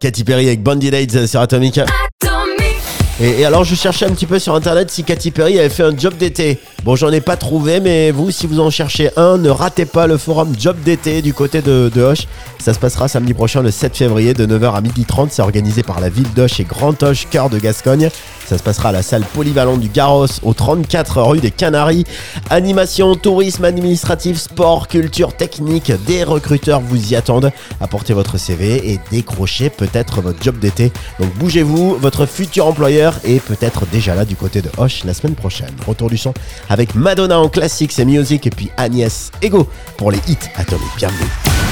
Katy Perry avec Band-Aid sur Atomic. Et alors je cherchais un petit peu sur internet si Katy Perry avait fait un job d'été. Bon, j'en ai pas trouvé, mais vous, si vous en cherchez un, ne ratez pas le forum job d'été du côté de Auch. Ça se passera samedi prochain, le 7 février, de 9h à 12h30. C'est organisé par la ville d'Auch et Grand Auch, cœur de Gascogne. Ça se passera à la salle polyvalente du Garros, au 34 rue des Canaries. Animation, tourisme administratif, sport, culture, technique. Des recruteurs vous y attendent. Apportez votre CV et décrochez peut-être votre job d'été. Donc bougez-vous, votre futur employeur est peut-être déjà là du côté de Auch la semaine prochaine. Retour du son avec Madonna en classique, c'est music, et puis Agnès Ego pour les hits Atomic. Bienvenue.